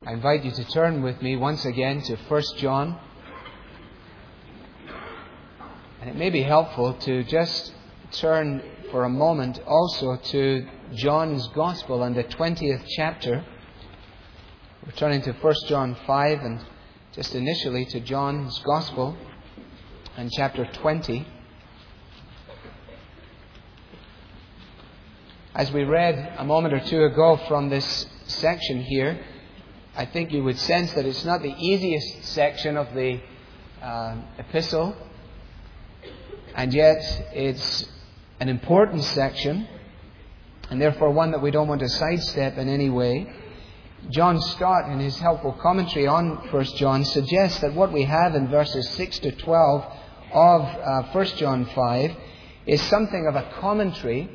I invite you to turn with me once again to 1 John. And it may be helpful to just turn for a moment also to John's Gospel and the 20th chapter. We're turning to 1 John 5 and just initially to John's Gospel and chapter 20. As we read a moment or two ago from this section here, I think you would sense that it's not the easiest section of the epistle, and yet it's an important section, and therefore one that we don't want to sidestep in any way. John Stott, in his helpful commentary on 1 John, suggests that what we have in verses 6 to 12 of 1 John 5 is something of a commentary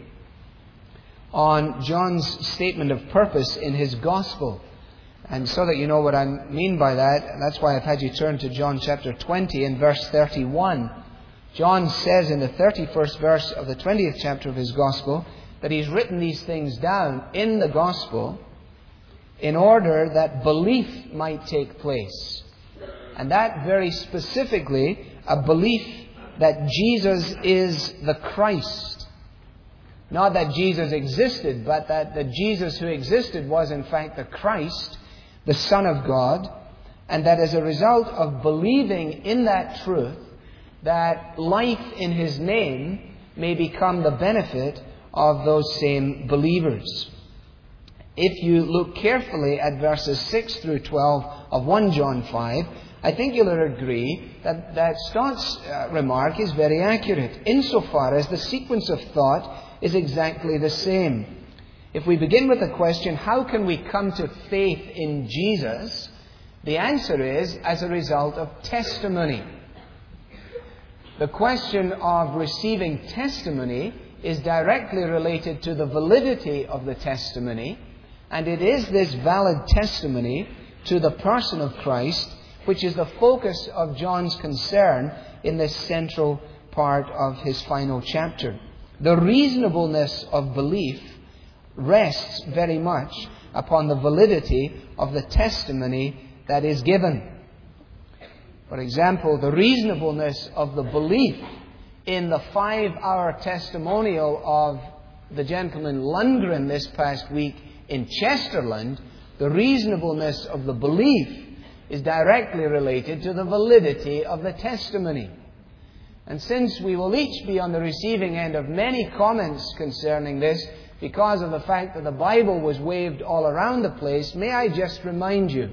on John's statement of purpose in his Gospel. And so that you know what I mean by that, that's why I've had you turn to John chapter 20 and verse 31. John says in the 31st verse of the 20th chapter of his Gospel that he's written these things down in the Gospel in order that belief might take place. And that very specifically, a belief that Jesus is the Christ. Not that Jesus existed, but that the Jesus who existed was in fact the Christ, the Son of God, and that as a result of believing in that truth, that life in His name may become the benefit of those same believers. If you look carefully at verses 6 through 12 of 1 John 5, I think you'll agree that Stott's remark is very accurate, insofar as the sequence of thought is exactly the same. If we begin with the question, how can we come to faith in Jesus? The answer is as a result of testimony. The question of receiving testimony is directly related to the validity of the testimony, and it is this valid testimony to the person of Christ which is the focus of John's concern in this central part of his final chapter. The reasonableness of belief rests very much upon the validity of the testimony that is given. For example, the reasonableness of the belief in the 5-hour testimonial of the gentleman Lundgren this past week in Chesterland, the reasonableness of the belief is directly related to the validity of the testimony. And since we will each be on the receiving end of many comments concerning this, because of the fact that the Bible was waved all around the place, may I just remind you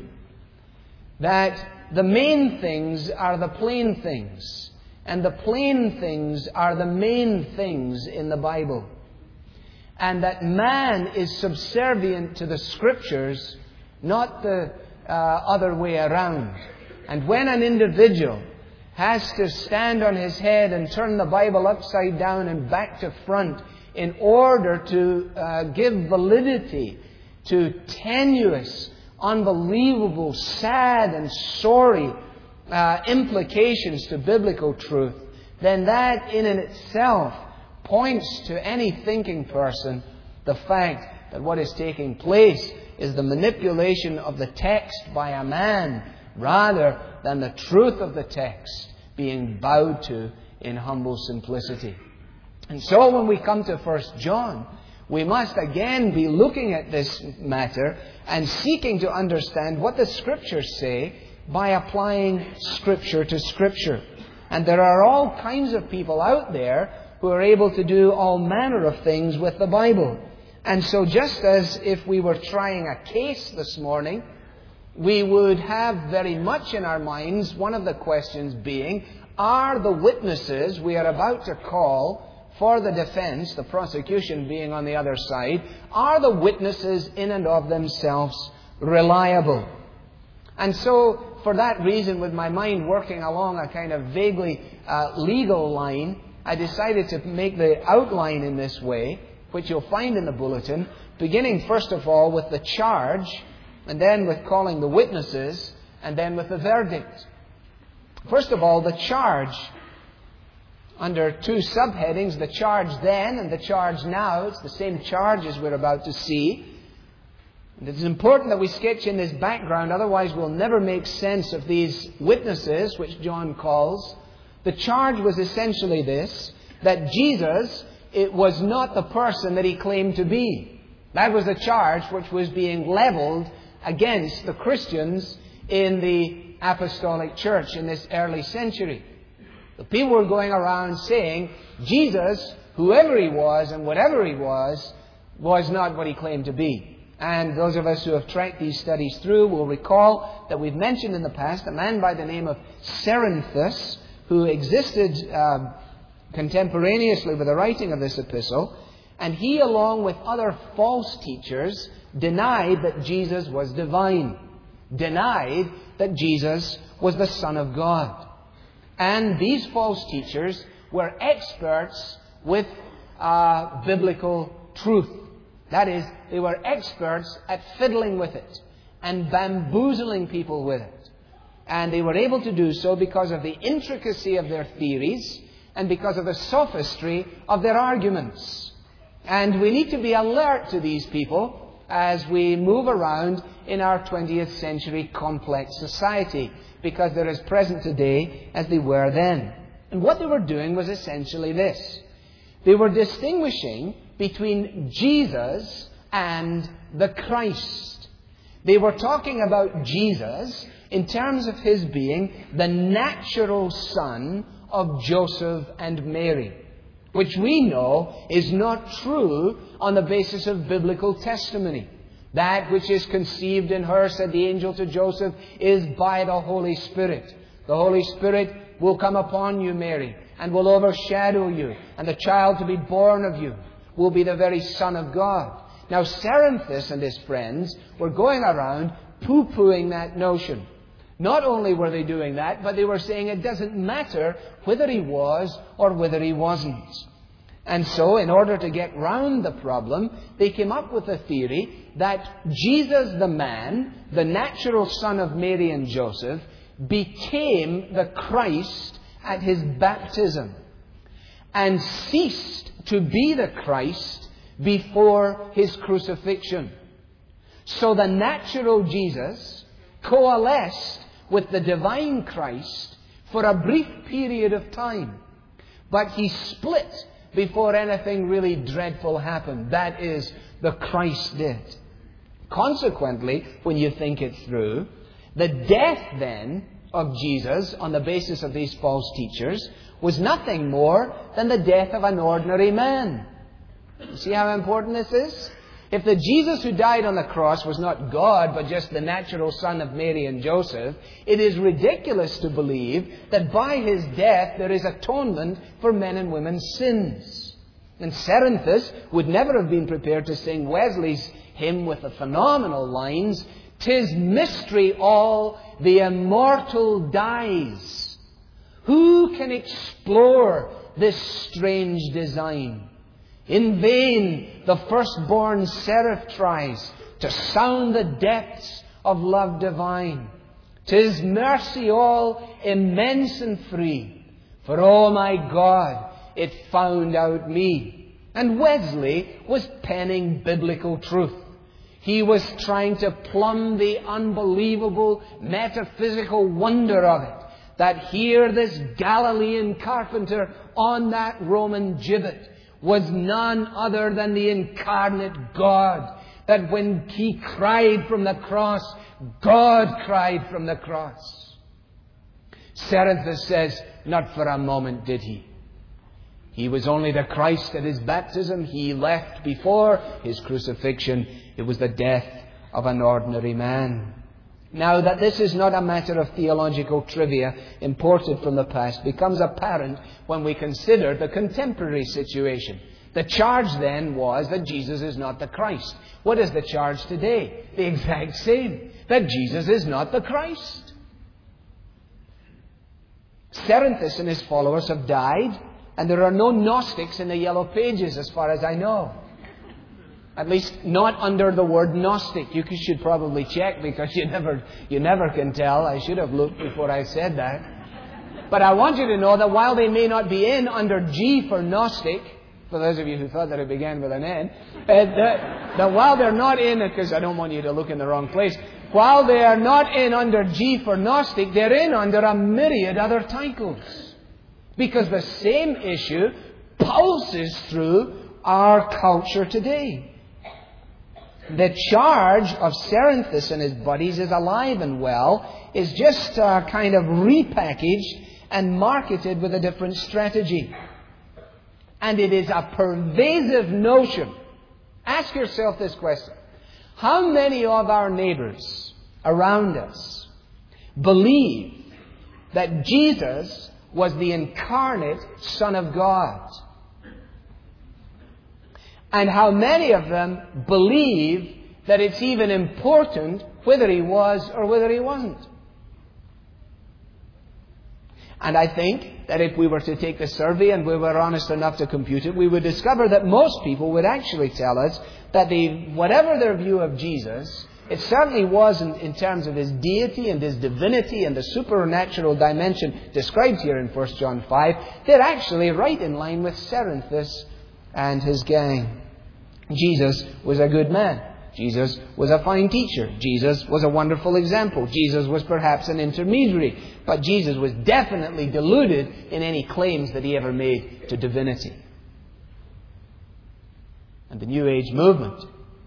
that the main things are the plain things, and the plain things are the main things in the Bible. And that man is subservient to the Scriptures, not the other way around. And when an individual has to stand on his head and turn the Bible upside down and back to front in order to give validity to tenuous, unbelievable, sad and sorry implications to biblical truth, then that in and itself points to any thinking person the fact that what is taking place is the manipulation of the text by a man rather than the truth of the text being bowed to in humble simplicity. And so when we come to 1 John, we must again be looking at this matter and seeking to understand what the Scriptures say by applying Scripture to Scripture. And there are all kinds of people out there who are able to do all manner of things with the Bible. And so just as if we were trying a case this morning, we would have very much in our minds one of the questions being, are the witnesses we are about to call for the defense, the prosecution being on the other side, are the witnesses in and of themselves reliable? And so, for that reason, with my mind working along a kind of vaguely legal line, I decided to make the outline in this way, which you'll find in the bulletin, beginning first of all with the charge, and then with calling the witnesses, and then with the verdict. First of all, the charge. Under 2 subheadings, the charge then and the charge now. It's the same charge as we're about to see. And it's important that we sketch in this background, otherwise we'll never make sense of these witnesses, which John calls. The charge was essentially this, that Jesus, it was not the person that he claimed to be. That was the charge which was being leveled against the Christians in the apostolic church in this early century. The people were going around saying, Jesus, whoever he was and whatever he was not what he claimed to be. And those of us who have tracked these studies through will recall that we've mentioned in the past a man by the name of Cerinthus, who existed contemporaneously with the writing of this epistle, and he, along with other false teachers, denied that Jesus was divine, denied that Jesus was the Son of God. And these false teachers were experts with biblical truth. That is, they were experts at fiddling with it and bamboozling people with it. And they were able to do so because of the intricacy of their theories and because of the sophistry of their arguments. And we need to be alert to these people as we move around in our 20th century complex society, because they're as present today as they were then. And what they were doing was essentially this. They were distinguishing between Jesus and the Christ. They were talking about Jesus in terms of his being the natural son of Joseph and Mary, which we know is not true on the basis of biblical testimony. That which is conceived in her, said the angel to Joseph, is by the Holy Spirit. The Holy Spirit will come upon you, Mary, and will overshadow you, and the child to be born of you will be the very Son of God. Now, Cerinthus and his friends were going around poo-pooing that notion. Not only were they doing that, but they were saying it doesn't matter whether he was or whether he wasn't. And so, in order to get round the problem, they came up with a theory that Jesus the man, the natural son of Mary and Joseph, became the Christ at his baptism and ceased to be the Christ before his crucifixion. So the natural Jesus coalesced with the divine Christ for a brief period of time, but he split before anything really dreadful happened. That is, the Christ did. Consequently, when you think it through, the death then of Jesus on the basis of these false teachers was nothing more than the death of an ordinary man. You see how important this is? If the Jesus who died on the cross was not God, but just the natural son of Mary and Joseph, it is ridiculous to believe that by his death there is atonement for men and women's sins. And Cerinthus would never have been prepared to sing Wesley's hymn with the phenomenal lines, "'Tis mystery all, the immortal dies. Who can explore this strange design? In vain the firstborn seraph tries to sound the depths of love divine. 'Tis mercy all, immense and free, for oh my God, it found out me." And Wesley was penning biblical truth. He was trying to plumb the unbelievable metaphysical wonder of it, that here this Galilean carpenter on that Roman gibbet was none other than the incarnate God. That when he cried from the cross, God cried from the cross. Cerinthus says, not for a moment did he. He was only the Christ at his baptism. He left before his crucifixion. It was the death of an ordinary man. Now, that this is not a matter of theological trivia imported from the past becomes apparent when we consider the contemporary situation. The charge then was that Jesus is not the Christ. What is the charge today? The exact same. That Jesus is not the Christ. Cerinthus and his followers have died, and there are no Gnostics in the Yellow Pages as far as I know. At least not under the word Gnostic. You should probably check, because you never can tell. I should have looked before I said that. But I want you to know that while they may not be in under G for Gnostic, For those of you who thought that it began with an N, that while they're not in, because I don't want you to look in the wrong place, while they are not in under G for Gnostic, they're in under a myriad other titles. Because the same issue pulses through our culture today. The charge of Cerinthus and his buddies is alive and well, is just kind of repackaged and marketed with a different strategy. And it is a pervasive notion. Ask yourself this question. How many of our neighbors around us believe that Jesus was the incarnate Son of God? And how many of them believe that it's even important whether He was or whether He wasn't? And I think that if we were to take the survey and we were honest enough to compute it, we would discover that most people would actually tell us that whatever their view of Jesus, it certainly wasn't in terms of His deity and His divinity and the supernatural dimension described here in 1 John 5. They're actually right in line with Cerinthus and his gang. Jesus was a good man. Jesus was a fine teacher. Jesus was a wonderful example. Jesus was perhaps an intermediary. But Jesus was definitely deluded in any claims that He ever made to divinity. And the New Age movement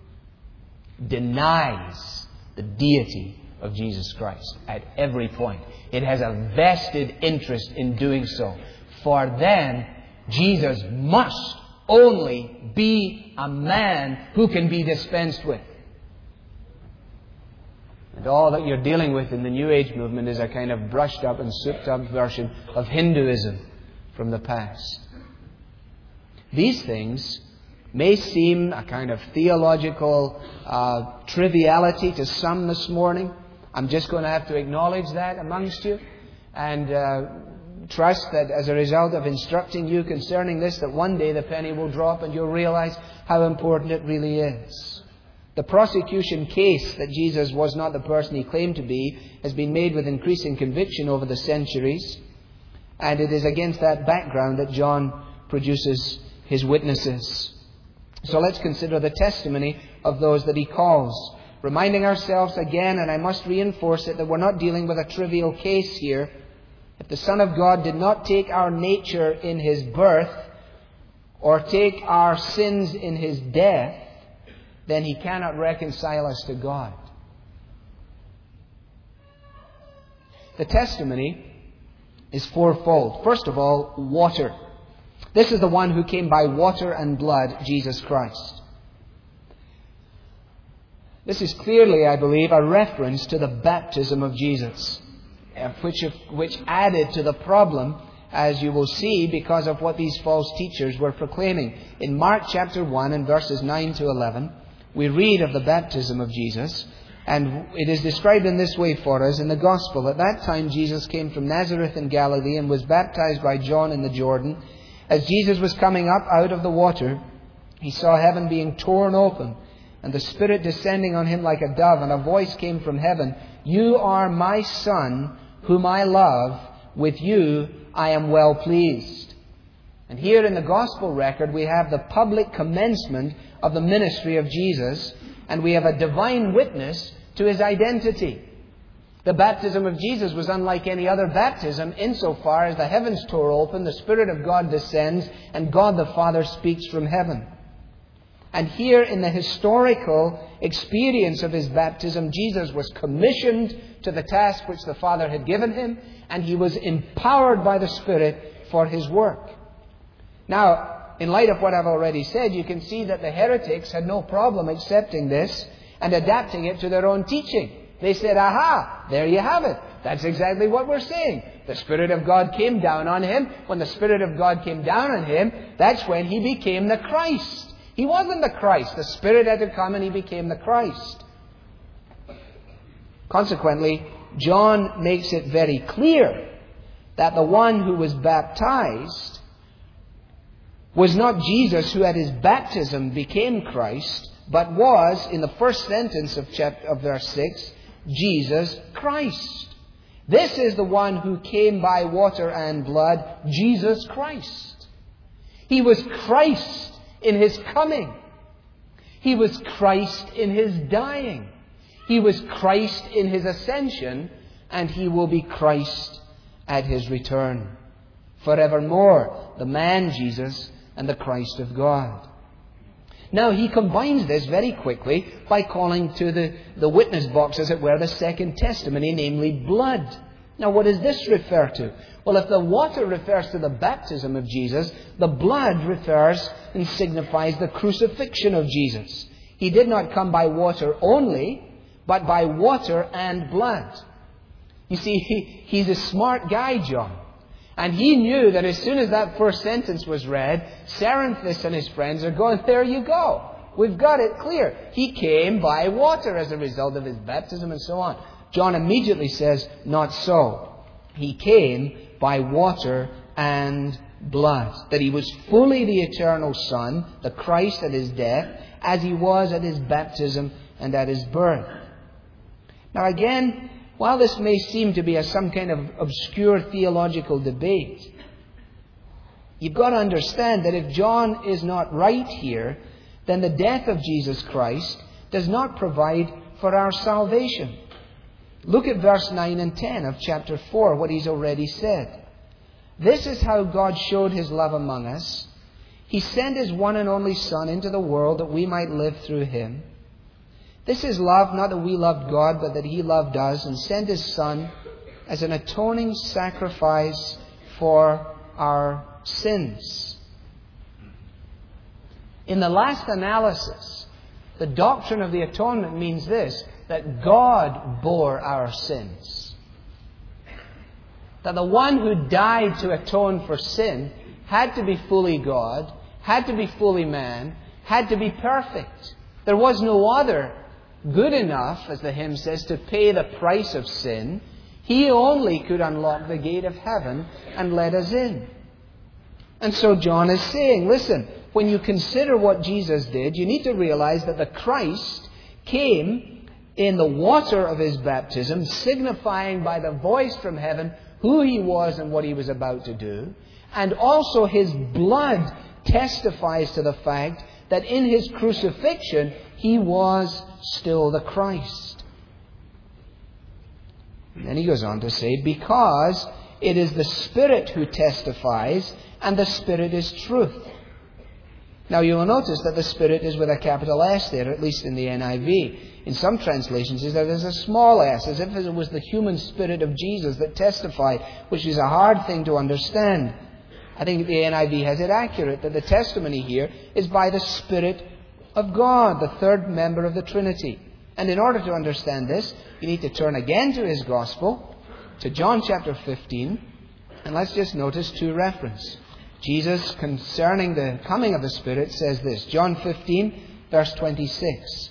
denies the deity of Jesus Christ at every point. It has a vested interest in doing so. For them, Jesus must only be a man who can be dispensed with. And all that you're dealing with in the New Age movement is a kind of brushed up and souped up version of Hinduism from the past. These things may seem a kind of theological triviality to some this morning. I'm just going to have to acknowledge that amongst you and trust that as a result of instructing you concerning this, that one day the penny will drop and you'll realize how important it really is. The prosecution case that Jesus was not the person He claimed to be has been made with increasing conviction over the centuries, and it is against that background that John produces his witnesses. So let's consider the testimony of those that he calls, reminding ourselves again, and I must reinforce it, that we're not dealing with a trivial case here. If the Son of God did not take our nature in His birth, or take our sins in His death, then He cannot reconcile us to God. The testimony is fourfold. First of all, water. This is the one who came by water and blood, Jesus Christ. This is clearly, I believe, a reference to the baptism of Jesus, which added to the problem, as you will see, because of what these false teachers were proclaiming. In Mark chapter 1 and verses 9 to 11, we read of the baptism of Jesus, and it is described in this way for us in the Gospel. At that time Jesus came from Nazareth in Galilee and was baptized by John in the Jordan. As Jesus was coming up out of the water, He saw heaven being torn open, and the Spirit descending on Him like a dove, and a voice came from heaven, "You are my Son, whom I love. With you I am well pleased." And here in the Gospel record we have the public commencement of the ministry of Jesus, and we have a divine witness to His identity. The baptism of Jesus was unlike any other baptism insofar as the heavens tore open, the Spirit of God descends, and God the Father speaks from heaven. And here in the historical experience of His baptism, Jesus was commissioned to the task which the Father had given Him, and He was empowered by the Spirit for His work. Now, in light of what I've already said, you can see that the heretics had no problem accepting this and adapting it to their own teaching. They said, "Aha, there you have it. That's exactly what we're saying. The Spirit of God came down on Him. When the Spirit of God came down on Him, that's when He became the Christ. He wasn't the Christ. The Spirit had to come and He became the Christ." Consequently, John makes it very clear that the one who was baptized was not Jesus who at His baptism became Christ, but was, in the first sentence of verse 6, Jesus Christ. This is the one who came by water and blood, Jesus Christ. He was Christ in His coming. He was Christ in His dying. He was Christ in His ascension, and He will be Christ at His return. Forevermore, the man Jesus and the Christ of God. Now, he combines this very quickly by calling to the witness box, as it were, the second testimony, namely blood. Now, what does this refer to? Well, if the water refers to the baptism of Jesus, the blood refers and signifies the crucifixion of Jesus. He did not come by water only, but by water and blood. You see, he's a smart guy, John. And he knew that as soon as that first sentence was read, Cerinthus and his friends are going, there you go. We've got it clear. He came by water as a result of his baptism and so on. John immediately says, not so. He came by water and blood. That he was fully the eternal Son, the Christ at His death, as He was at His baptism and at His birth. Now again, while this may seem to be some kind of obscure theological debate, you've got to understand that if John is not right here, then the death of Jesus Christ does not provide for our salvation. Look at verse 9 and 10 of chapter 4, what he's already said. This is how God showed His love among us. He sent His one and only Son into the world that we might live through Him. This is love, not that we loved God, but that He loved us and sent His Son as an atoning sacrifice for our sins. In the last analysis, the doctrine of the atonement means this, that God bore our sins. That the one who died to atone for sin had to be fully God, had to be fully man, had to be perfect. There was no other good enough, as the hymn says, to pay the price of sin. He only could unlock the gate of heaven and let us in. And so John is saying, listen, when you consider what Jesus did, you need to realize that the Christ came in the water of His baptism, signifying by the voice from heaven who He was and what He was about to do. And also His blood testifies to the fact that in His crucifixion, He was still the Christ. And then he goes on to say, because it is the Spirit who testifies, and the Spirit is truth. Now you will notice that the Spirit is with a capital S there, at least in the NIV. In some translations, there's a small s, as if it was the human spirit of Jesus that testified, which is a hard thing to understand. I think the NIV has it accurate, that the testimony here is by the Spirit of God, the third member of the Trinity. And in order to understand this, you need to turn again to His Gospel, to John chapter 15, and let's just notice two references. Jesus, concerning the coming of the Spirit, says this, John 15, verse 26.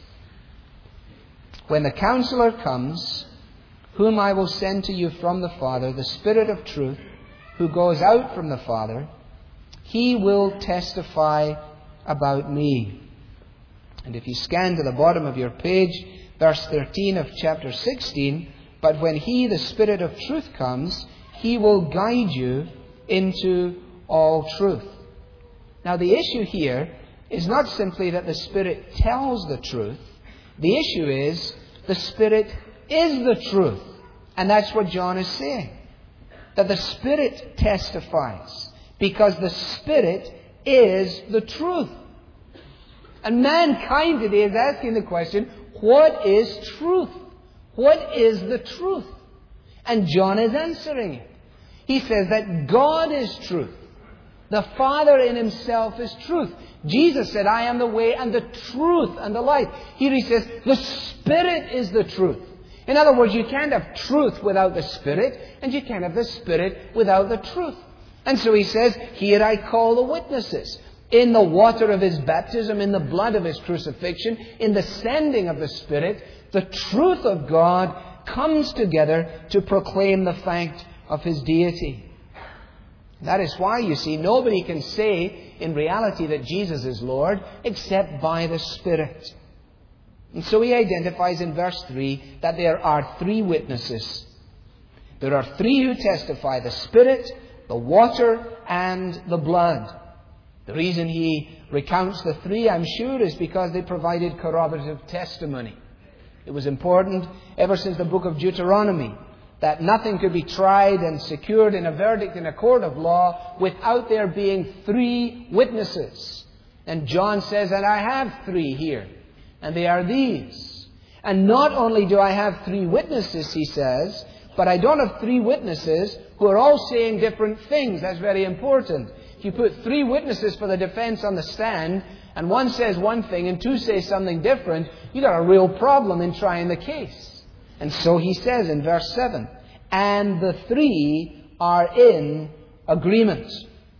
When the Counselor comes, whom I will send to you from the Father, the Spirit of truth, who goes out from the Father, He will testify about me. And if you scan to the bottom of your page, verse 13 of chapter 16, but when He, the Spirit of truth, comes, He will guide you into all truth. Now the issue here is not simply that the Spirit tells the truth. The issue is the Spirit is the truth. And that's what John is saying. That the Spirit testifies. Because the Spirit is the truth. And mankind today is asking the question, what is truth? What is the truth? And John is answering it. He says that God is truth. The Father in Himself is truth. Jesus said, I am the way and the truth and the life. Here He says, the Spirit is the truth. In other words, you can't have truth without the Spirit, and you can't have the Spirit without the truth. And so He says, here I call the witnesses. In the water of His baptism, in the blood of His crucifixion, in the sending of the Spirit, the truth of God comes together to proclaim the fact of His deity. That is why, you see, nobody can say in reality that Jesus is Lord except by the Spirit. And so he identifies in verse 3 that there are three witnesses. There are three who testify, the Spirit, the water, and the blood. The reason he recounts the three, I'm sure, is because they provided corroborative testimony. It was important ever since the book of Deuteronomy that nothing could be tried and secured in a verdict in a court of law without there being three witnesses. And John says, and I have three here, and they are these. And not only do I have three witnesses, he says, but I don't have three witnesses who are all saying different things. That's very important. If you put three witnesses for the defense on the stand, and one says one thing and two say something different, you've got a real problem in trying the case. And so he says in verse 7, and the three are in agreement.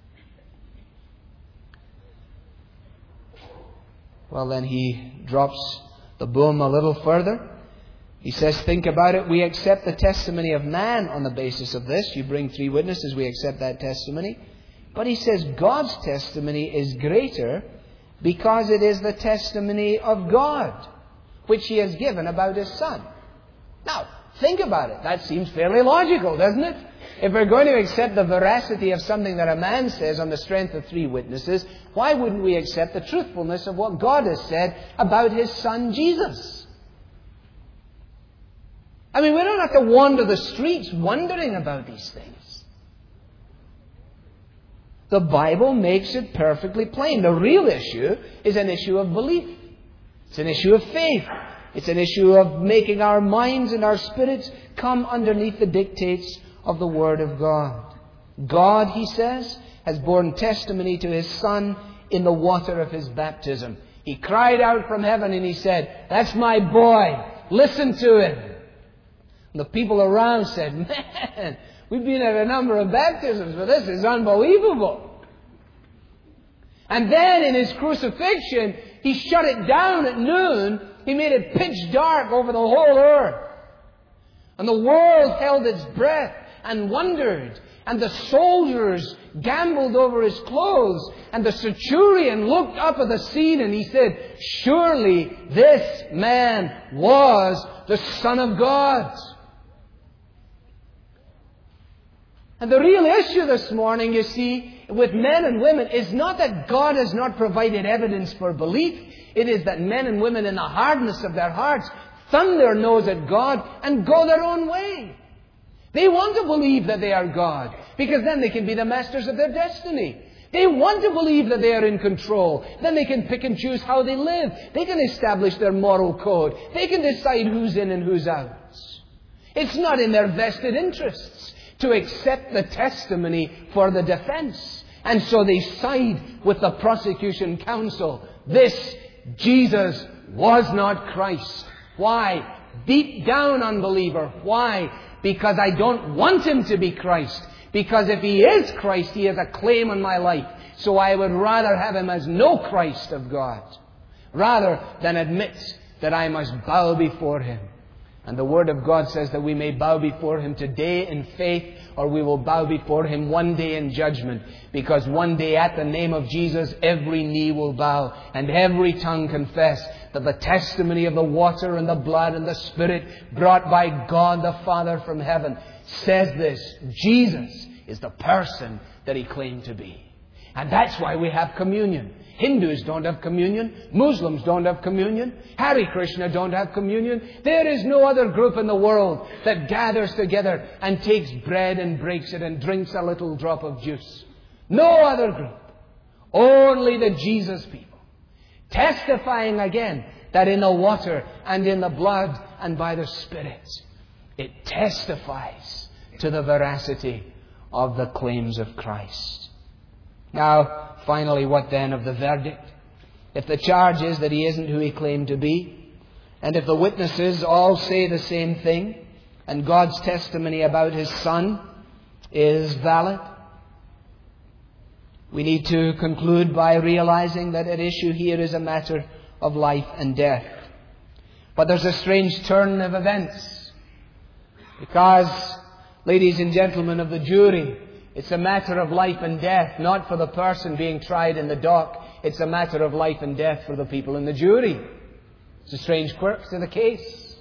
Well, then he drops the boom a little further. He says, think about it. We accept the testimony of man on the basis of this. You bring three witnesses, we accept that testimony. But he says God's testimony is greater because it is the testimony of God, which he has given about his Son. Now, think about it. That seems fairly logical, doesn't it? If we're going to accept the veracity of something that a man says on the strength of three witnesses, why wouldn't we accept the truthfulness of what God has said about his Son Jesus? I mean, we don't have to wander the streets wondering about these things. The Bible makes it perfectly plain. The real issue is an issue of belief. It's an issue of faith. It's an issue of making our minds and our spirits come underneath the dictates of the Word of God. God, he says, has borne testimony to his Son in the water of his baptism. He cried out from heaven and he said, that's my boy. Listen to him. And the people around said, man, we've been at a number of baptisms, but this is unbelievable. And then in his crucifixion, he shut it down at noon. He made it pitch dark over the whole earth. And the world held its breath and wondered. And the soldiers gambled over his clothes. And the centurion looked up at the scene and he said, surely this man was the Son of God. And the real issue this morning, you see, with men and women is not that God has not provided evidence for belief. It is that men and women in the hardness of their hearts thumb their nose at God and go their own way. They want to believe that they are God, because then they can be the masters of their destiny. They want to believe that they are in control. Then they can pick and choose how they live. They can establish their moral code. They can decide who's in and who's out. It's not in their vested interests to accept the testimony for the defense. And so they side with the prosecution counsel. This Jesus was not Christ. Why? Deep down, unbeliever. Why? Because I don't want him to be Christ. Because if he is Christ, he has a claim on my life. So I would rather have him as no Christ of God, rather than admit that I must bow before him. And the Word of God says that we may bow before him today in faith, or we will bow before him one day in judgment. Because one day at the name of Jesus, every knee will bow and every tongue confess that the testimony of the water and the blood and the Spirit brought by God the Father from heaven says this: Jesus is the person that he claimed to be. And that's why we have communion. Hindus don't have communion. Muslims don't have communion. Hare Krishna don't have communion. There is no other group in the world that gathers together and takes bread and breaks it and drinks a little drop of juice. No other group. Only the Jesus people. Testifying again that in the water and in the blood and by the Spirit, it testifies to the veracity of the claims of Christ. Now, finally, what then of the verdict? If the charge is that he isn't who he claimed to be, and if the witnesses all say the same thing, and God's testimony about his Son is valid, we need to conclude by realizing that at issue here is a matter of life and death. But there's a strange turn of events, because, ladies and gentlemen of the jury, it's a matter of life and death, not for the person being tried in the dock. It's a matter of life and death for the people in the jury. It's a strange quirk to the case.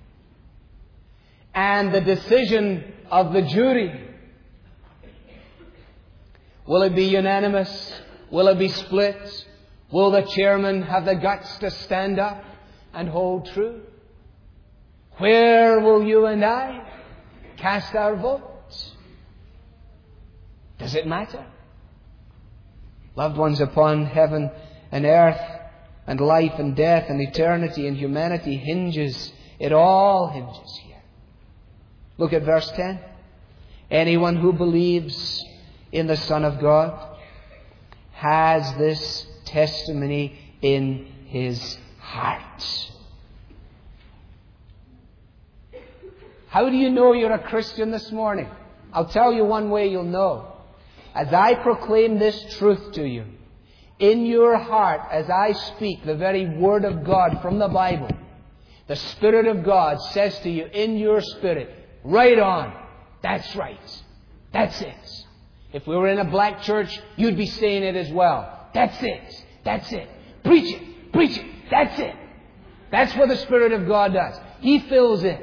And the decision of the jury, will it be unanimous Will it be split? Will the chairman have the guts to stand up and hold true? Where will you and I cast our votes? Does it matter? Loved ones, upon heaven and earth and life and death and eternity and humanity hinges. It all hinges here. Look at verse 10. Anyone who believes in the Son of God has this testimony in his heart. How do you know you're a Christian this morning? I'll tell you one way you'll know. As I proclaim this truth to you, in your heart, as I speak the very Word of God from the Bible, the Spirit of God says to you in your spirit, right on, that's right, that's it. If we were in a black church, you'd be saying it as well. That's it, that's it. Preach it, that's it. That's what the Spirit of God does. He fills in.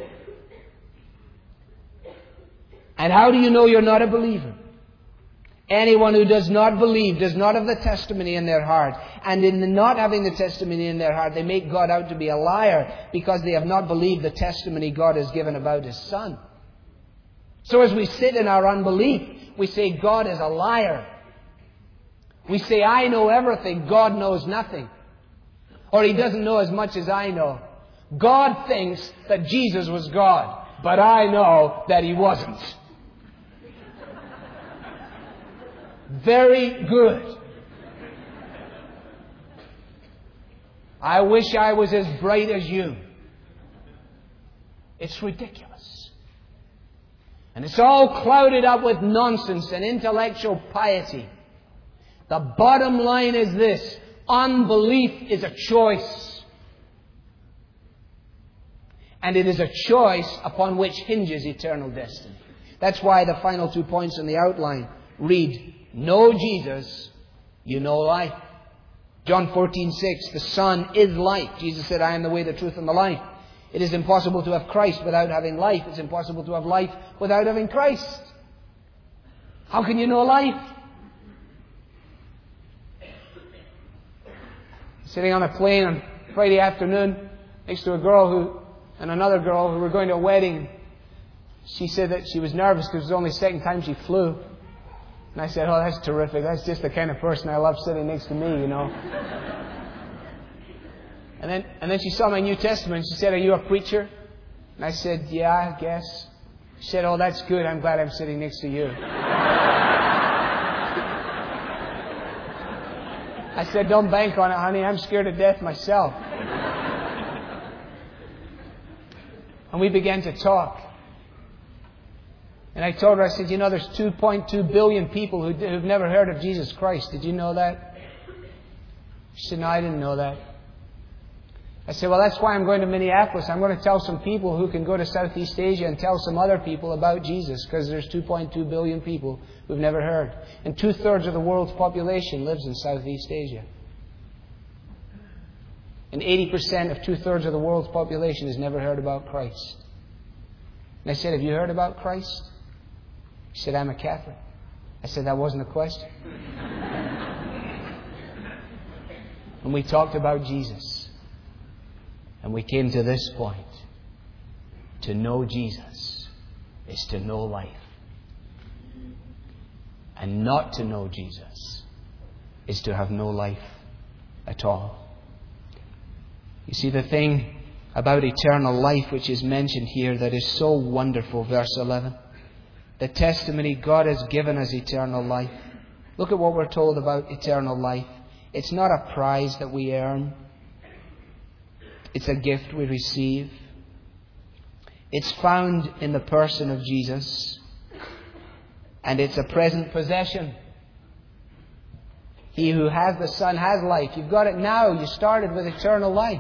And how do you know you're not a believer? Anyone who does not believe does not have the testimony in their heart. And in the not having the testimony in their heart, they make God out to be a liar because they have not believed the testimony God has given about His Son. So as we sit in our unbelief, we say God is a liar. We say, I know everything, God knows nothing. Or He doesn't know as much as I know. God thinks that Jesus was God, but I know that He wasn't. Very good. I wish I was as bright as you. It's ridiculous. And it's all clouded up with nonsense and intellectual piety. The bottom line is this: unbelief is a choice. And it is a choice upon which hinges eternal destiny. That's why the final 2 points in the outline read, know Jesus, you know life. John 14:6, the Son is life. Jesus said, I am the way, the truth, and the life. It is impossible to have Christ without having life. It's impossible to have life without having Christ. How can you know life? Sitting on a plane on Friday afternoon next to a girl and another girl who were going to a wedding. She said that she was nervous because it was only the second time she flew. And I said, oh, that's terrific. That's just the kind of person I love sitting next to me, you know. And then she saw my New Testament. She said, are you a preacher? And I said, yeah, I guess. She said, oh, that's good. I'm glad I'm sitting next to you. I said, don't bank on it, honey. I'm scared to death myself. And we began to talk. And I told her, I said, you know, there's 2.2 billion people who've never heard of Jesus Christ. Did you know that? She said, no, I didn't know that. I said, well, that's why I'm going to Minneapolis. I'm going to tell some people who can go to Southeast Asia and tell some other people about Jesus, because there's 2.2 billion people who've never heard. And 2/3 of the world's population lives in Southeast Asia. And 80% of 2/3 of the world's population has never heard about Christ. And I said, have you heard about Christ? She said, I'm a Catholic. I said, that wasn't a question. And we talked about Jesus. And we came to this point. To know Jesus is to know life. And not to know Jesus is to have no life at all. You see, the thing about eternal life which is mentioned here that is so wonderful, verse 11. The testimony God has given us eternal life. Look at what we're told about eternal life. It's not a prize that we earn. It's a gift we receive. It's found in the person of Jesus. And it's a present possession. He who has the Son has life. You've got it now. You started with eternal life.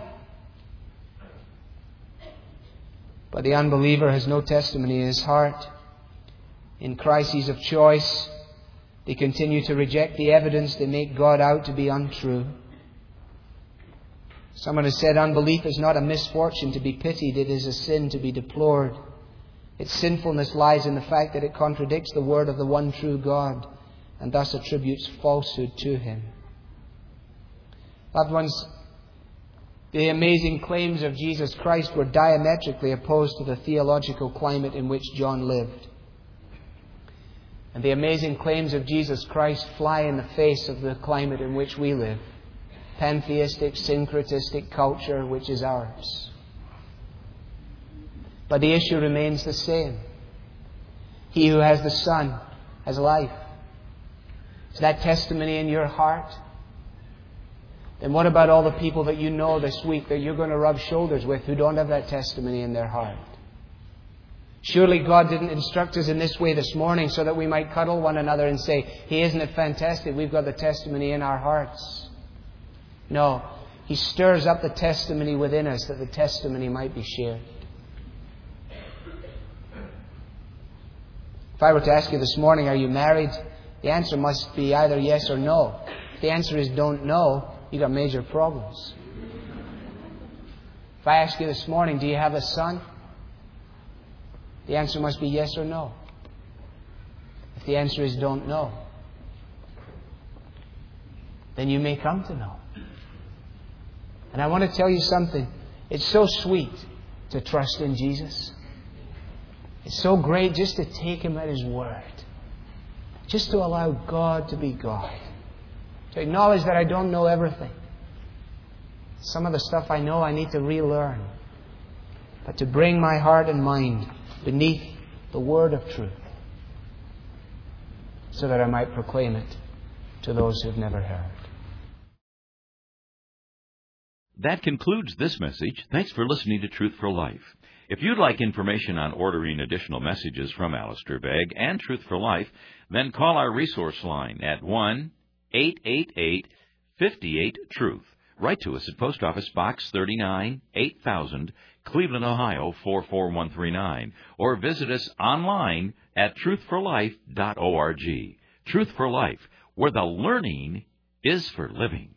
But the unbeliever has no testimony in his heart. In crises of choice, they continue to reject the evidence. They make God out to be untrue. Someone has said, unbelief is not a misfortune to be pitied. It is a sin to be deplored. Its sinfulness lies in the fact that it contradicts the word of the one true God and thus attributes falsehood to Him. Loved ones, the amazing claims of Jesus Christ were diametrically opposed to the theological climate in which John lived. And the amazing claims of Jesus Christ fly in the face of the climate in which we live. Pantheistic, syncretistic culture which is ours. But the issue remains the same. He who has the Son has life. Is that testimony in your heart? Then what about all the people that you know this week that you're going to rub shoulders with who don't have that testimony in their heart? Surely God didn't instruct us in this way this morning so that we might cuddle one another and say, "Hey, isn't it fantastic? We've got the testimony in our hearts." No. He stirs up the testimony within us that the testimony might be shared. If I were to ask you this morning, are you married? The answer must be either yes or no. If the answer is don't know, you've got major problems. If I ask you this morning, do you have a son? The answer must be yes or no. If the answer is don't know, then you may come to know. And I want to tell you something. It's so sweet to trust in Jesus. It's so great just to take Him at His word. Just to allow God to be God. To acknowledge that I don't know everything. Some of the stuff I know I need to relearn. But to bring my heart and mind beneath the word of truth, so that I might proclaim it to those who have never heard. That concludes this message. Thanks for listening to Truth for Life. If you'd like information on ordering additional messages from Alistair Begg and Truth for Life, then call our resource line at 1-888-58-TRUTH. Write to us at Post Office Box 39, 8000, Cleveland, Ohio 44139, or visit us online at truthforlife.org. Truth for Life, where the learning is for living.